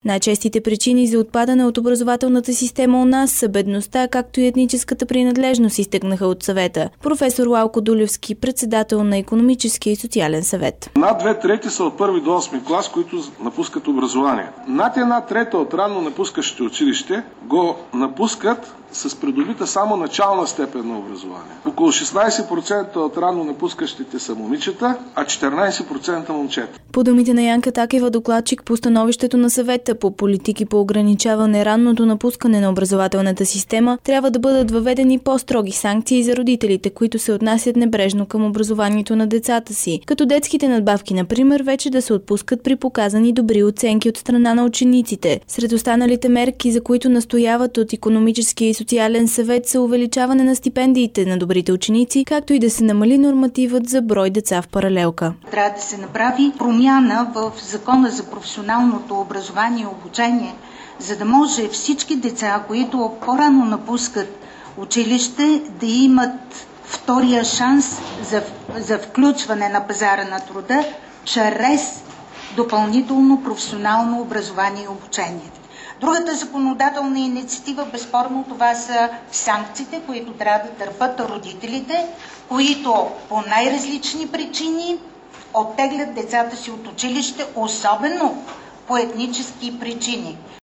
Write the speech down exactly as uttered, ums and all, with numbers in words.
Най-честите причини за отпадане от образователната система у нас са бедността, както и етническата принадлежност, изтъкнаха от съвета. Професор Лалко Дулевски, председател на Икономическия и социален съвет. Над две трети са от първи до осми клас, които напускат образование. Над една трета от рано напускащите училище го напускат с придобита само начална степен на образование. Около шестнадесет процента от рано напускащите са момичета, а четиринадесет процента момчета. По думите на Янка Такева, докладчик по становището на съвета по политики по ограничаване ранното напускане на образователната система, трябва да бъдат въведени по-строги санкции за родителите, които се отнасят небрежно към образованието на децата си, като детските надбавки, например, вече да се отпускат при показани добри оценки от страна на учениците. Сред останалите мерки, за които настояват от Икономическия и социален съвет, са увеличаване на стипендиите на добрите ученици, както и да се намали нормативът за брой деца в паралелка. Трябва да се направи промяна в Закона за професионалното образование и обучение, за да може всички деца, които по-рано напускат училище, да имат втория шанс за, за включване на пазара на труда чрез допълнително професионално образование и обучение. Другата законодателна инициатива, безспорно, това са санкциите, които трябва да търпят родителите, които по най-различни причини оттеглят децата си от училище, особено по етнически причини.